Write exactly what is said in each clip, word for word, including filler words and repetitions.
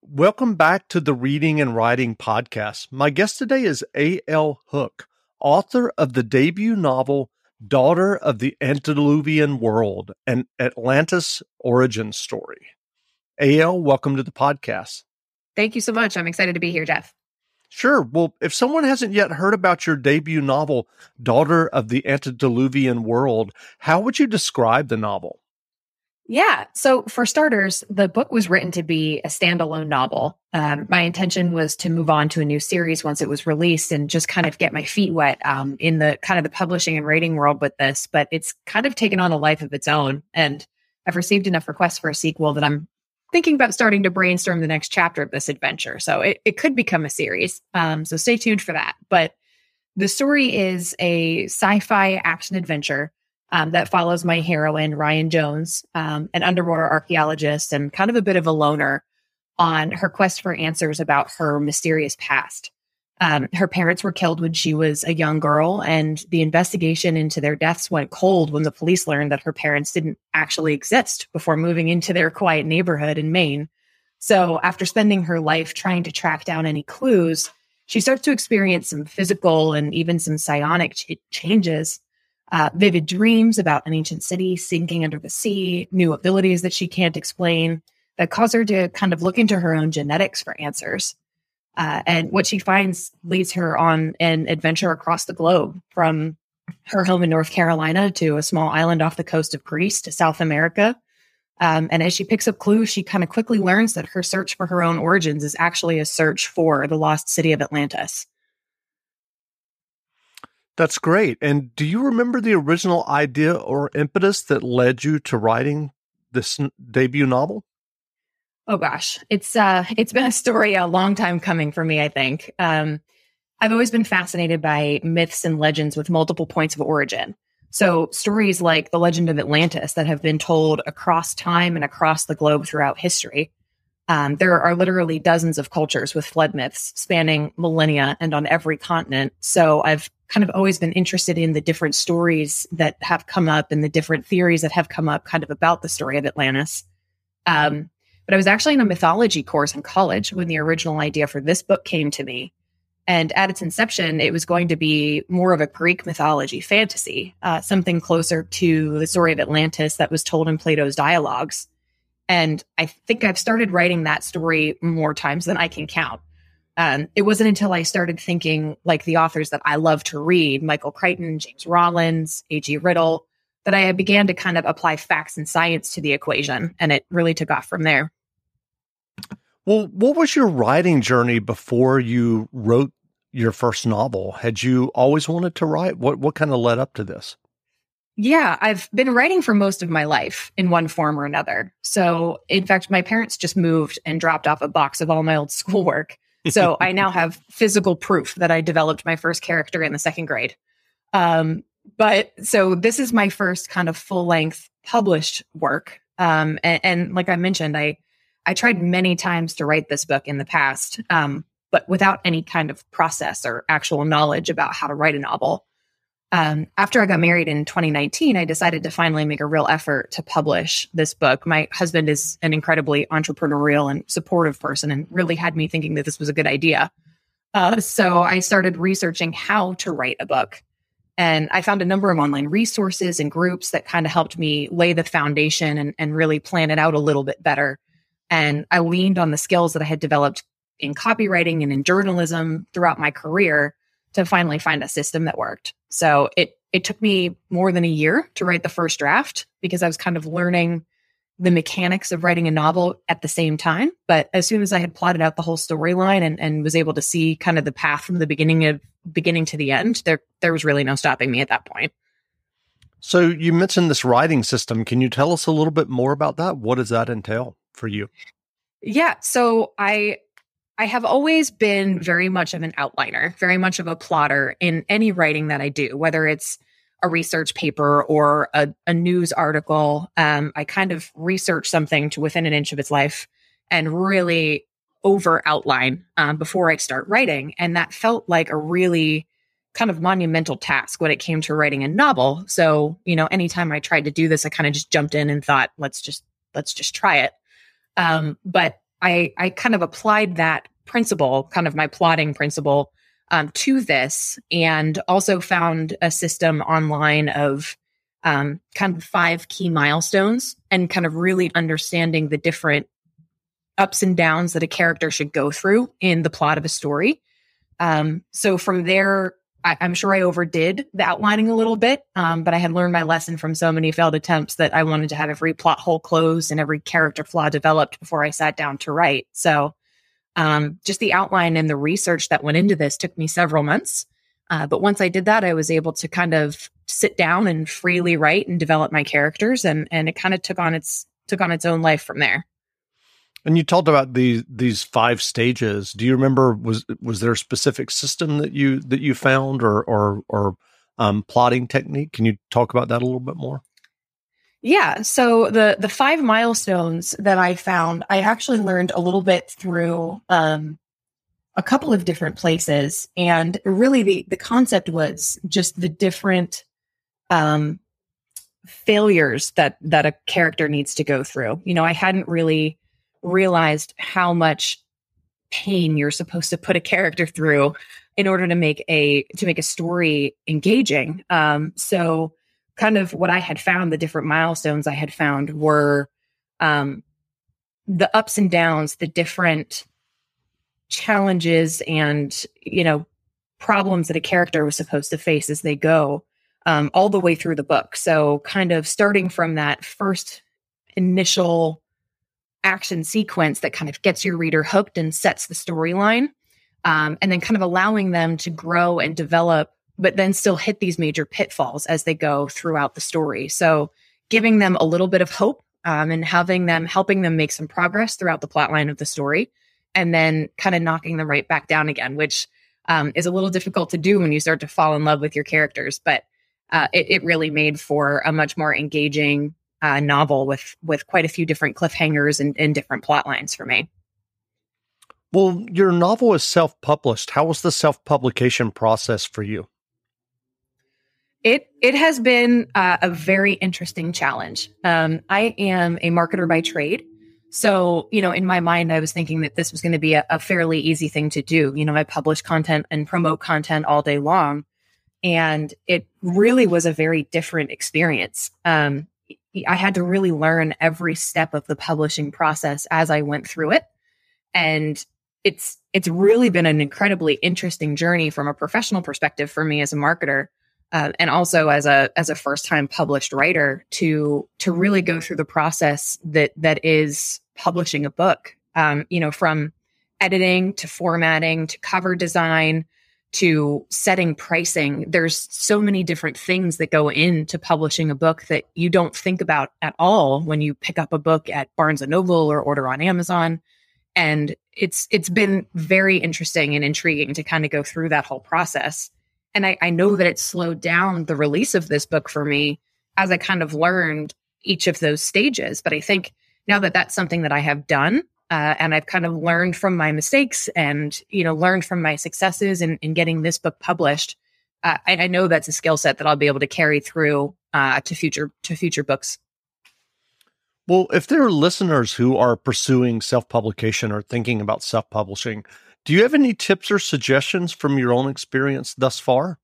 Welcome back to the Reading and Writing Podcast. My guest today is A L Hook, author of the debut novel, Daughter of the Antediluvian World, an Atlantis origin story. A L, welcome to the podcast. Thank you so much. I'm excited to be here, Jeff. Sure. Well, if someone hasn't yet heard about your debut novel, Daughter of the Antediluvian World, how would you describe the novel? Yeah. So for starters, the book was written to be a standalone novel. Um, my intention was to move on to a new series once it was released and just kind of get my feet wet um, in the kind of the publishing and writing world with this. But it's kind of taken on a life of its own. And I've received enough requests for a sequel that I'm thinking about starting to brainstorm the next chapter of this adventure. So it, it could become a series. Um, so stay tuned for that. But the story is a sci-fi action adventure Um, that follows my heroine, Ryan Jones, um, an underwater archaeologist and kind of a bit of a loner on her quest for answers about her mysterious past. Um, her parents were killed when she was a young girl, and the investigation into their deaths went cold when the police learned that her parents didn't actually exist before moving into their quiet neighborhood in Maine. So after spending her life trying to track down any clues, she starts to experience some physical and even some psionic ch- changes. Uh, vivid dreams about an ancient city sinking under the sea, new abilities that she can't explain that cause her to kind of look into her own genetics for answers. Uh, and what she finds leads her on an adventure across the globe, from her home in North Carolina to a small island off the coast of Greece to South America. Um, and as she picks up clues, she kind of quickly learns that her search for her own origins is actually a search for the lost city of Atlantis. That's great. And do you remember the original idea or impetus that led you to writing this n- debut novel? Oh gosh, it's uh, it's been a story a long time coming for me, I think. Um, I've always been fascinated by myths and legends with multiple points of origin. So stories like the legend of Atlantis that have been told across time and across the globe throughout history. Um, there are literally dozens of cultures with flood myths spanning millennia and on every continent. So I've kind of always been interested in the different stories that have come up and the different theories that have come up kind of about the story of Atlantis. Um, but I was actually in a mythology course in college when the original idea for this book came to me. And at its inception, it was going to be more of a Greek mythology fantasy, uh, something closer to the story of Atlantis that was told in Plato's dialogues. And I think I've started writing that story more times than I can count. Um, it wasn't until I started thinking like the authors that I love to read, Michael Crichton, James Rollins, A G Riddle, that I began to kind of apply facts and science to the equation. And it really took off from there. Well, what was your writing journey before you wrote your first novel? Had you always wanted to write? What what kind of led up to this? Yeah, I've been writing for most of my life in one form or another. So, in fact, my parents just moved and dropped off a box of all my old schoolwork. So I now have physical proof that I developed my first character in the second grade. Um, but so this is my first kind of full length published work. Um, and, and like I mentioned, I, I tried many times to write this book in the past, um, but without any kind of process or actual knowledge about how to write a novel. Um, after I got married in twenty nineteen, I decided to finally make a real effort to publish this book. My husband is an incredibly entrepreneurial and supportive person and really had me thinking that this was a good idea. Uh, so I started researching how to write a book. And I found a number of online resources and groups that kind of helped me lay the foundation and, and really plan it out a little bit better. And I leaned on the skills that I had developed in copywriting and in journalism throughout my career to finally find a system that worked. So it it took me more than a year to write the first draft because I was kind of learning the mechanics of writing a novel at the same time. But as soon as I had plotted out the whole storyline and, and was able to see kind of the path from the beginning of beginning to the end, there there was really no stopping me at that point. So you mentioned this writing system. Can you tell us a little bit more about that? What does that entail for you? Yeah. So I I have always been very much of an outliner, very much of a plotter in any writing that I do, whether it's a research paper or a, a news article. Um, I kind of research something to within an inch of its life and really over outline um, before I start writing. And that felt like a really kind of monumental task when it came to writing a novel. So, you know, anytime I tried to do this, I kind of just jumped in and thought, let's just, let's just try it. Um, but I, I kind of applied that principle, kind of my plotting principle, um, to this, and also found a system online of um, kind of five key milestones and kind of really understanding the different ups and downs that a character should go through in the plot of a story. Um, so from there, I, I'm sure I overdid the outlining a little bit, um, but I had learned my lesson from so many failed attempts that I wanted to have every plot hole closed and every character flaw developed before I sat down to write. So um, just the outline and the research that went into this took me several months. Uh, but once I did that, I was able to kind of sit down and freely write and develop my characters, and and it kind of took on its took on its own life from there. And you talked about these these five stages. Do you remember, was was there a specific system that you that you found, or or or um, plotting technique? Can you talk about that a little bit more? Yeah. So the the five milestones that I found, I actually learned a little bit through um, a couple of different places, and really the the concept was just the different um, failures that that a character needs to go through. You know, I hadn't really realized how much pain you're supposed to put a character through in order to make a to make a story engaging. Um, so kind of what I had found, the different milestones I had found were um, the ups and downs, the different challenges and, you know, problems that a character was supposed to face as they go um, all the way through the book. So kind of starting from that first initial action sequence that kind of gets your reader hooked and sets the storyline, um, and then kind of allowing them to grow and develop, but then still hit these major pitfalls as they go throughout the story. So giving them a little bit of hope um, and having them, helping them make some progress throughout the plot line of the story, and then kind of knocking them right back down again, which um, is a little difficult to do when you start to fall in love with your characters. But uh, it, it really made for a much more engaging uh, novel with with quite a few different cliffhangers and, and different plot lines for me. Well, your novel is self-published. How was the self-publication process for you? It it has been uh, a very interesting challenge. Um, I am a marketer by trade. So, you know, in my mind, I was thinking that this was going to be a, a fairly easy thing to do. You know, I publish content and promote content all day long. And it really was a very different experience. Um, I had to really learn every step of the publishing process as I went through it. And it's it's really been an incredibly interesting journey from a professional perspective for me as a marketer. Uh, and also as a as a first time published writer to to really go through the process that that is publishing a book. Um, you know, from editing to formatting to cover design to setting pricing. There's so many different things that go into publishing a book that you don't think about at all when you pick up a book at Barnes and Noble or order on Amazon. And it's it's been very interesting and intriguing to kind of go through that whole process. And I, I know that it slowed down the release of this book for me as I kind of learned each of those stages. But I think now that that's something that I have done, uh, and I've kind of learned from my mistakes and, you know, learned from my successes in, in getting this book published, uh, I, I know that's a skill set that I'll be able to carry through uh, to future to future books. Well, if there are listeners who are pursuing self-publication or thinking about self-publishing, do you have any tips or suggestions from your own experience thus far?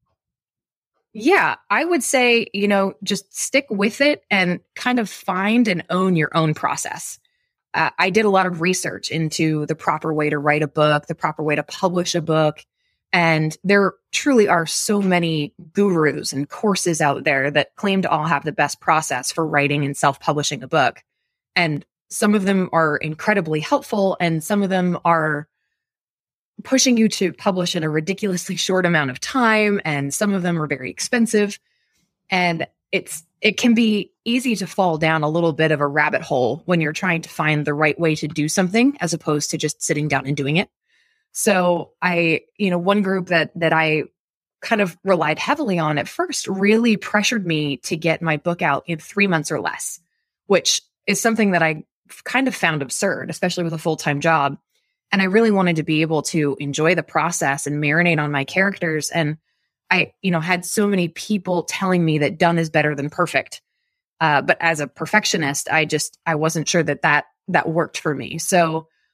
Yeah, I would say, you know, just stick with it and kind of find and own your own process. Uh, I did a lot of research into the proper way to write a book, the proper way to publish a book. And there truly are so many gurus and courses out there that claim to all have the best process for writing and self-publishing a book. And some of them are incredibly helpful, and some of them are pushing you to publish in a ridiculously short amount of time, and some of them are very expensive. And it's it can be easy to fall down a little bit of a rabbit hole when you're trying to find the right way to do something as opposed to just sitting down and doing it. So I, you know, one group that that I kind of relied heavily on at first really pressured me to get my book out in three months or less, which is something that I kind of found absurd, especially with a full-time job. And I really wanted to be able to enjoy the process and marinate on my characters. And I, you know, had so many people telling me that done is better than perfect. Uh, but as a perfectionist, I just, I wasn't sure that that, that worked for me. So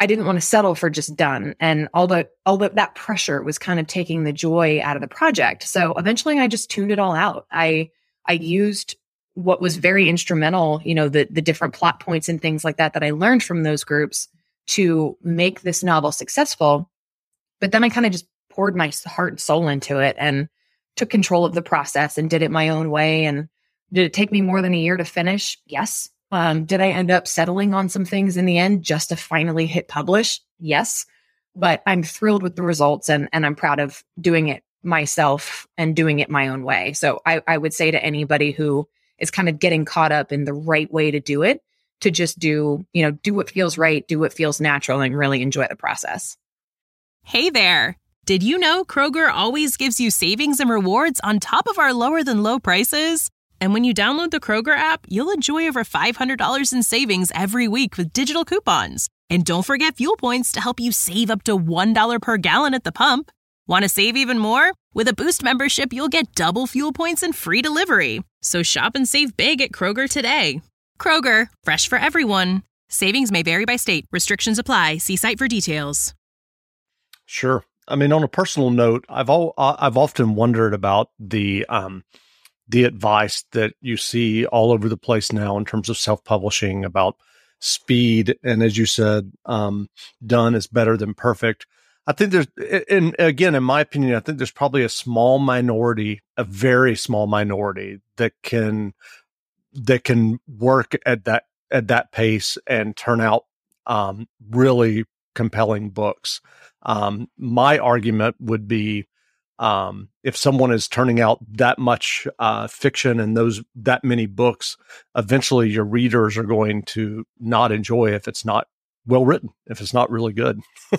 I didn't want to settle for just done. And all the, all the, that pressure was kind of taking the joy out of the project. So eventually I just tuned it all out. I, I used what was very instrumental, you know, the, the different plot points and things like that, that I learned from those groups to make this novel successful. But then I kind of just poured my heart and soul into it and took control of the process and did it my own way. And did it take me more than a year to finish? Yes. Um, did I end up settling on some things in the end just to finally hit publish? Yes. But I'm thrilled with the results, and, and I'm proud of doing it myself and doing it my own way. So I, I would say to anybody who is kind of getting caught up in the right way to do it, to just do, you know, do what feels right, do what feels natural, and really enjoy the process. Hey there. Did you know Kroger always gives you savings and rewards on top of our lower than low prices? And when you download the Kroger app, you'll enjoy over five hundred dollars in savings every week with digital coupons. And don't forget fuel points to help you save up to one dollar per gallon at the pump. Want to save even more? With a Boost membership, you'll get double fuel points and free delivery. So shop and save big at Kroger today. Kroger, fresh for everyone. Savings may vary by state. Restrictions apply. See site for details. Sure. I mean, on a personal note, I've all, I've often wondered about the um, the advice that you see all over the place now in terms of self-publishing about speed, and as you said, um, done is better than perfect. I think there's, and again, in my opinion, I think there's probably a small minority, a very small minority that can that can work at that at that pace and turn out um, really compelling books. Um, my argument would be, um, if someone is turning out that much uh, fiction and those that many books, eventually your readers are going to not enjoy if it's not well written, if it's not really good.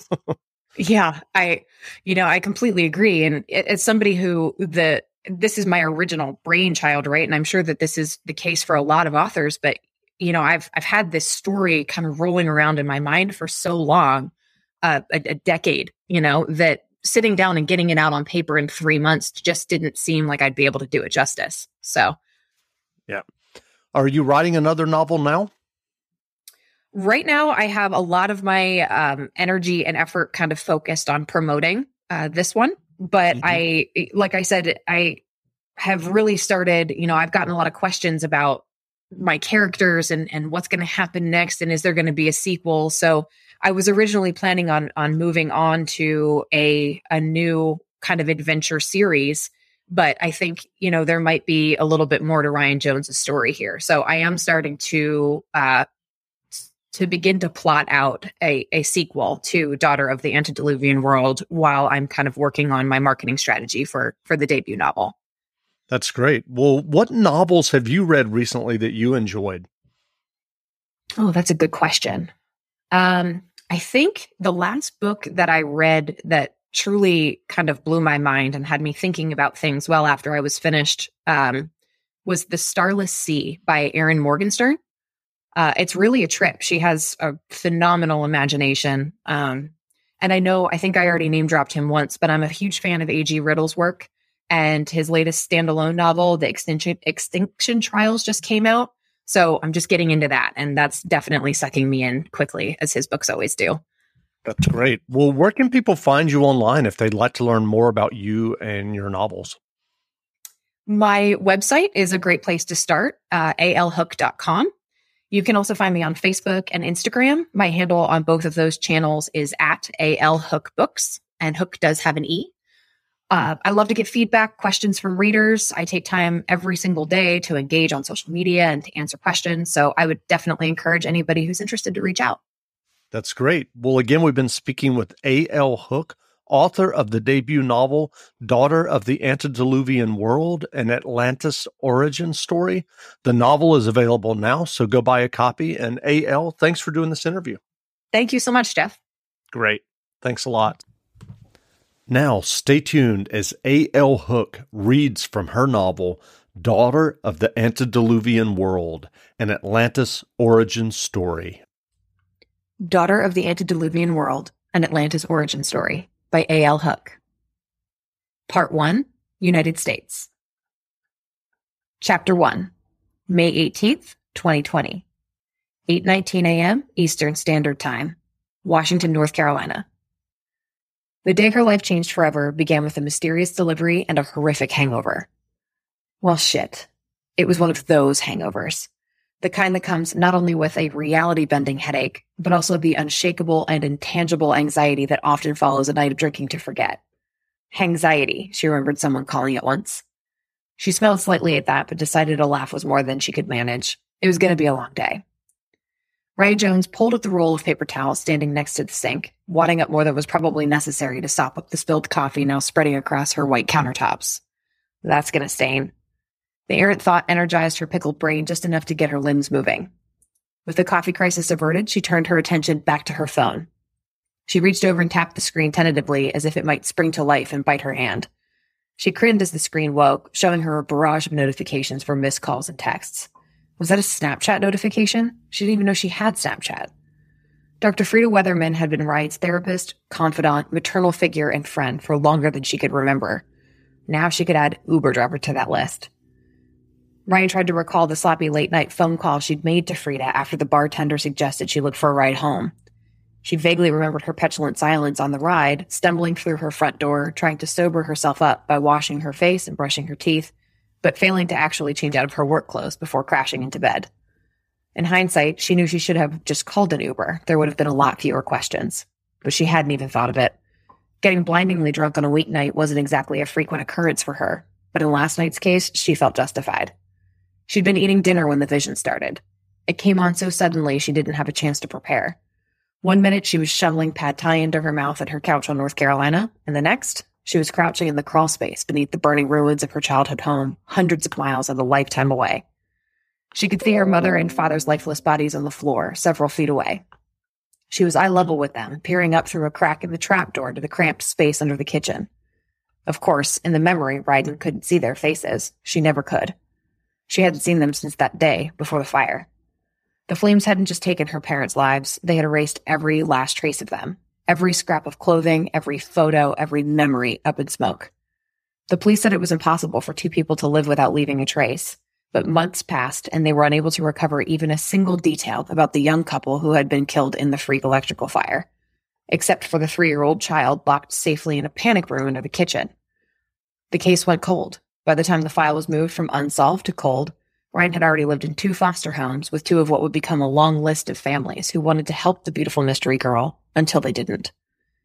Yeah, I, you know, I completely agree. And as somebody who the this is my original brainchild, right? And I'm sure that this is the case for a lot of authors. But you know, I've I've had this story kind of rolling around in my mind for so long. Uh, a, a decade, you know, that sitting down and getting it out on paper in three months just didn't seem like I'd be able to do it justice. So, yeah. Are you writing another novel now? Right now, I have a lot of my um, energy and effort kind of focused on promoting uh, this one. But mm-hmm. I, like I said, I have really started, you know, I've gotten a lot of questions about my characters and, and what's going to happen next. And is there going to be a sequel? So I was originally planning on on moving on to a a new kind of adventure series, but I think, you know, there might be a little bit more to Ryan Jones' story here. So I am starting to uh, to begin to plot out a, a sequel to Daughter of the Antediluvian World while I'm kind of working on my marketing strategy for for the debut novel. That's great. Well, what novels have you read recently that you enjoyed? Oh, that's a good question. Um, I think the last book that I read that truly kind of blew my mind and had me thinking about things well after I was finished um, was The Starless Sea by Erin Morgenstern. Uh, it's really a trip. She has a phenomenal imagination. Um, and I know, I think I already name dropped him once, but I'm a huge fan of A G Riddle's work, and his latest standalone novel, The Extinction, Extinction Trials, just came out. So I'm just getting into that, and that's definitely sucking me in quickly, as his books always do. That's great. Well, where can people find you online if they'd like to learn more about you and your novels? My website is a great place to start, uh, a l hook dot com. You can also find me on Facebook and Instagram. My handle on both of those channels is at alhookbooks, and Hook does have an E. Uh, I love to get feedback, questions from readers. I take time every single day to engage on social media and to answer questions. So I would definitely encourage anybody who's interested to reach out. That's great. Well, again, we've been speaking with A L Hook, author of the debut novel, Daughter of the Antediluvian World, an Atlantis origin story. The novel is available now, so go buy a copy. And A L, thanks for doing this interview. Thank you so much, Jeff. Great. Thanks a lot. Now, stay tuned as A L Hook reads from her novel, Daughter of the Antediluvian World, an Atlantis origin story. Daughter of the Antediluvian World, an Atlantis origin story by A L Hook. Part one, United States. Chapter one, May eighteenth, twenty twenty. eight nineteen a.m. Eastern Standard Time. Washington, North Carolina. The day her life changed forever began with a mysterious delivery and a horrific hangover. Well, shit. It was one of those hangovers. The kind that comes not only with a reality-bending headache, but also the unshakable and intangible anxiety that often follows a night of drinking to forget. Hangxiety, she remembered someone calling it once. She smiled slightly at that, but decided a laugh was more than she could manage. It was going to be a long day. Ray Jones pulled at the roll of paper towels standing next to the sink, wadding up more than was probably necessary to sop up the spilled coffee now spreading across her white countertops. That's going to stain. The errant thought energized her pickled brain just enough to get her limbs moving. With the coffee crisis averted, she turned her attention back to her phone. She reached over and tapped the screen tentatively as if it might spring to life and bite her hand. She grinned as the screen woke, showing her a barrage of notifications for missed calls and texts. Was that a Snapchat notification? She didn't even know she had Snapchat. Doctor Frida Weatherman had been Ryan's therapist, confidant, maternal figure, and friend for longer than she could remember. Now she could add Uber driver to that list. Ryan tried to recall the sloppy late-night phone call she'd made to Frida after the bartender suggested she look for a ride home. She vaguely remembered her petulant silence on the ride, stumbling through her front door, trying to sober herself up by washing her face and brushing her teeth, but failing to actually change out of her work clothes before crashing into bed. In hindsight, she knew she should have just called an Uber. There would have been a lot fewer questions. But she hadn't even thought of it. Getting blindingly drunk on a weeknight wasn't exactly a frequent occurrence for her, but in last night's case, she felt justified. She'd been eating dinner when the vision started. It came on so suddenly she didn't have a chance to prepare. One minute she was shoveling pad thai into her mouth at her couch on North Carolina, and the next, she was crouching in the crawl space beneath the burning ruins of her childhood home, hundreds of miles and a lifetime away. She could see her mother and father's lifeless bodies on the floor, several feet away. She was eye level with them, peering up through a crack in the trapdoor to the cramped space under the kitchen. Of course, in the memory, Ryden couldn't see their faces. She never could. She hadn't seen them since that day, before the fire. The flames hadn't just taken her parents' lives, they had erased every last trace of them. Every scrap of clothing, every photo, every memory up in smoke. The police said it was impossible for two people to live without leaving a trace, but months passed and they were unable to recover even a single detail about the young couple who had been killed in the freak electrical fire, except for the three-year-old child locked safely in a panic room under the kitchen. The case went cold. By the time the file was moved from unsolved to cold, Ryan had already lived in two foster homes with two of what would become a long list of families who wanted to help the beautiful mystery girl until they didn't.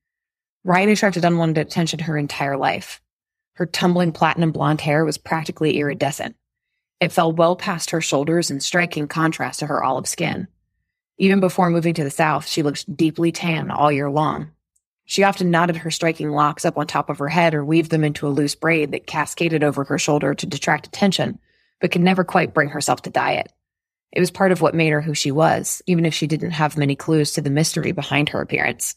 Ryan attracted unwanted attention her entire life. Her tumbling platinum blonde hair was practically iridescent. It fell well past her shoulders in striking contrast to her olive skin. Even before moving to the South, she looked deeply tan all year long. She often knotted her striking locks up on top of her head or weaved them into a loose braid that cascaded over her shoulder to detract attention, but could never quite bring herself to dye it. It was part of what made her who she was, even if she didn't have many clues to the mystery behind her appearance.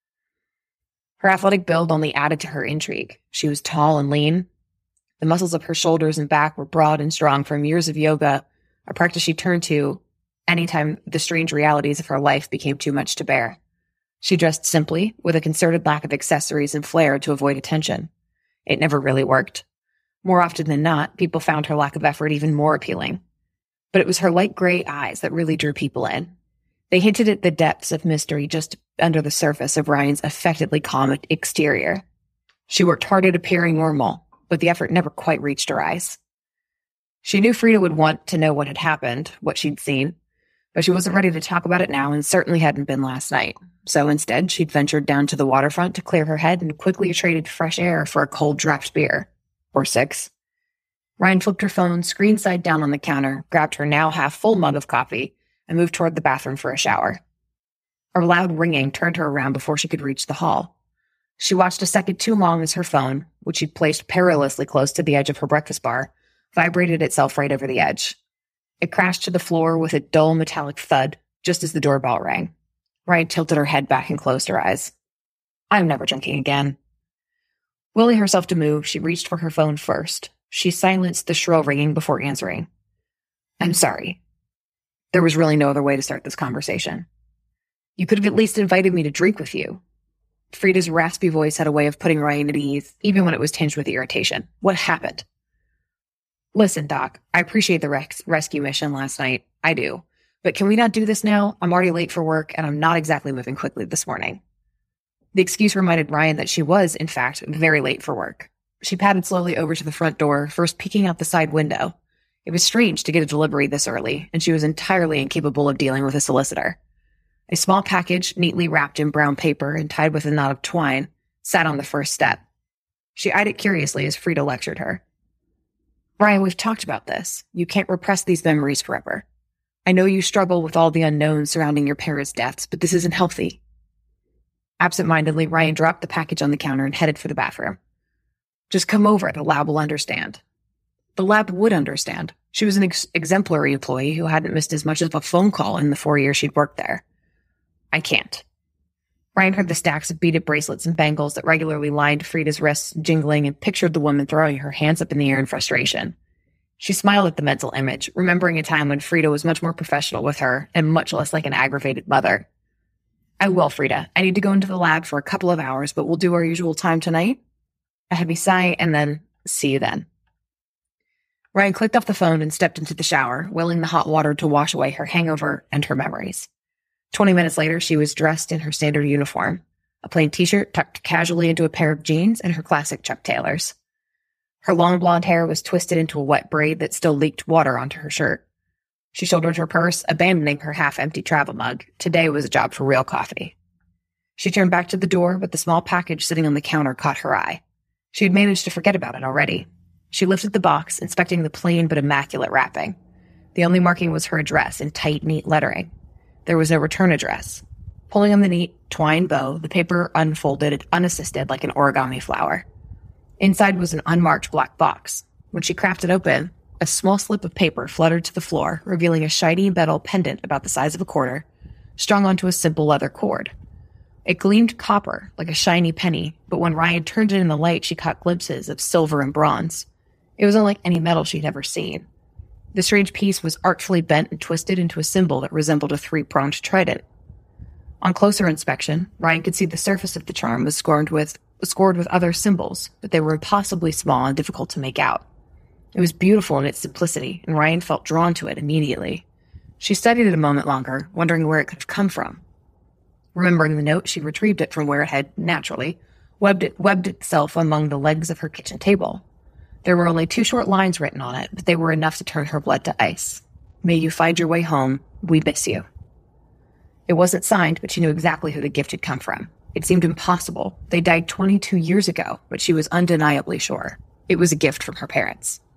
Her athletic build only added to her intrigue. She was tall and lean. The muscles of her shoulders and back were broad and strong from years of yoga, a practice she turned to anytime the strange realities of her life became too much to bear. She dressed simply, with a concerted lack of accessories and flair to avoid attention. It never really worked. More often than not, people found her lack of effort even more appealing. But it was her light gray eyes that really drew people in. They hinted at the depths of mystery just under the surface of Ryan's affectedly calm exterior. She worked hard at appearing normal, but the effort never quite reached her eyes. She knew Frida would want to know what had happened, what she'd seen, but she wasn't ready to talk about it now and certainly hadn't been last night. So instead, she'd ventured down to the waterfront to clear her head and quickly traded fresh air for a cold draft beer. Or six. Ryan flipped her phone screen side down on the counter, grabbed her now half-full mug of coffee, and moved toward the bathroom for a shower. A loud ringing turned her around before she could reach the hall. She watched a second too long as her phone, which she'd placed perilously close to the edge of her breakfast bar, vibrated itself right over the edge. It crashed to the floor with a dull metallic thud just as the doorbell rang. Ryan tilted her head back and closed her eyes. I'm never drinking again. Willing herself to move, she reached for her phone first. She silenced the shrill ringing before answering. I'm sorry. There was really no other way to start this conversation. You could have at least invited me to drink with you. Frida's raspy voice had a way of putting Ryan at ease, even when it was tinged with irritation. What happened? Listen, Doc, I appreciate the res- rescue mission last night. I do. But can we not do this now? I'm already late for work, and I'm not exactly moving quickly this morning. The excuse reminded Ryan that she was, in fact, very late for work. She padded slowly over to the front door, first peeking out the side window. It was strange to get a delivery this early, and she was entirely incapable of dealing with a solicitor. A small package, neatly wrapped in brown paper and tied with a knot of twine, sat on the first step. She eyed it curiously as Frida lectured her. Ryan, we've talked about this. You can't repress these memories forever. I know you struggle with all the unknowns surrounding your parents' deaths, but this isn't healthy. Absent-mindedly, Ryan dropped the package on the counter and headed for the bathroom. Just come over. The lab will understand. The lab would understand. She was an ex- exemplary employee who hadn't missed as much as a phone call in the four years she'd worked there. I can't. Ryan heard the stacks of beaded bracelets and bangles that regularly lined Frida's wrists jingling and pictured the woman throwing her hands up in the air in frustration. She smiled at the mental image, remembering a time when Frida was much more professional with her and much less like an aggravated mother. I will, Frida. I need to go into the lab for a couple of hours, but we'll do our usual time tonight. A heavy sigh, and then, see you then. Ryan clicked off the phone and stepped into the shower, willing the hot water to wash away her hangover and her memories. Twenty minutes later, she was dressed in her standard uniform, a plain t-shirt tucked casually into a pair of jeans and her classic Chuck Taylors. Her long blonde hair was twisted into a wet braid that still leaked water onto her shirt. She shouldered her purse, abandoning her half-empty travel mug. Today was a job for real coffee. She turned back to the door, but the small package sitting on the counter caught her eye. She had managed to forget about it already. She lifted the box, inspecting the plain but immaculate wrapping. The only marking was her address in tight, neat lettering. There was no return address. Pulling on the neat twine bow, the paper unfolded unassisted like an origami flower. Inside was an unmarked black box. When she cracked it open, a small slip of paper fluttered to the floor, revealing a shiny metal pendant about the size of a quarter, strung onto a simple leather cord. It gleamed copper, like a shiny penny, but when Ryan turned it in the light, she caught glimpses of silver and bronze. It was unlike any metal she'd ever seen. The strange piece was artfully bent and twisted into a symbol that resembled a three-pronged trident. On closer inspection, Ryan could see the surface of the charm was scored with, scored with other symbols, but they were impossibly small and difficult to make out. It was beautiful in its simplicity, and Ryan felt drawn to it immediately. She studied it a moment longer, wondering where it could have come from. Remembering the note, she retrieved it from where it had, naturally, webbed, it, webbed itself among the legs of her kitchen table. There were only two short lines written on it, but they were enough to turn her blood to ice. May you find your way home. We miss you. It wasn't signed, but she knew exactly who the gift had come from. It seemed impossible. They died twenty-two years ago, but she was undeniably sure. It was a gift from her parents.